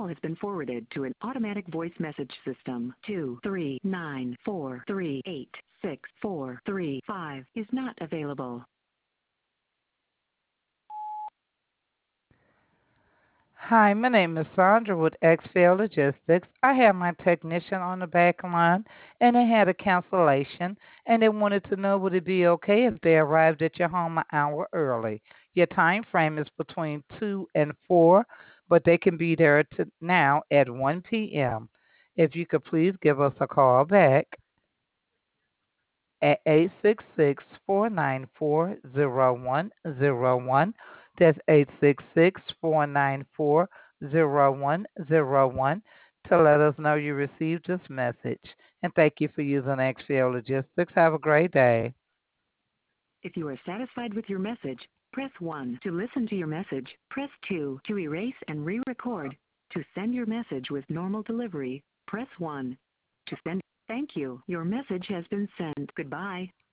has been forwarded to an automatic voice message system. 23943866435 is not available. Hi, my name is Sandra with XFL Logistics. I have my technician on the back line, and they had a cancellation, and they wanted to know would it be okay if they arrived at your home an hour early. Your time frame is between 2 and 4, but they can be there now at 1 p.m. If you could please give us a call back at 866-494-0101. That's 866-494-0101 to let us know you received this message. And thank you for using XPO Logistics. Have a great day. If you are satisfied with your message, press 1. To listen to your message, press 2. To erase and re-record. To send your message with normal delivery, press 1. To send, thank you. Your message has been sent. Goodbye.